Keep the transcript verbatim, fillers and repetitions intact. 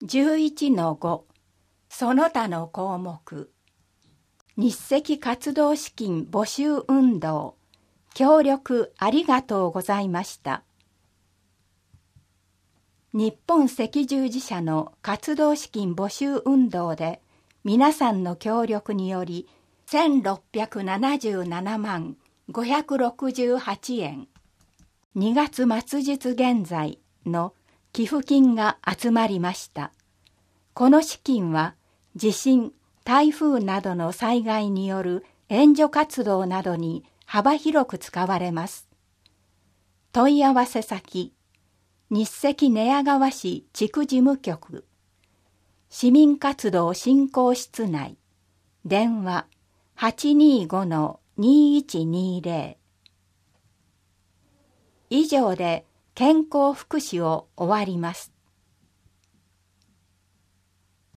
じゅういちのご その他の項目。日赤活動資金募集運動、協力ありがとうございました。日本赤十字社の活動資金募集運動で皆さんの協力によりせんろっぴゃくななじゅうななまんごひゃくろくじゅうはちえん、にがつ末日現在の寄付金が集まりました。この資金は地震、台風などの災害による援助活動などに幅広く使われます。問い合わせ先、日赤寝屋川市地区事務局、市民活動振興室内、電話 はちにーごのにいちにーぜろ。以上で健康福祉を終わります。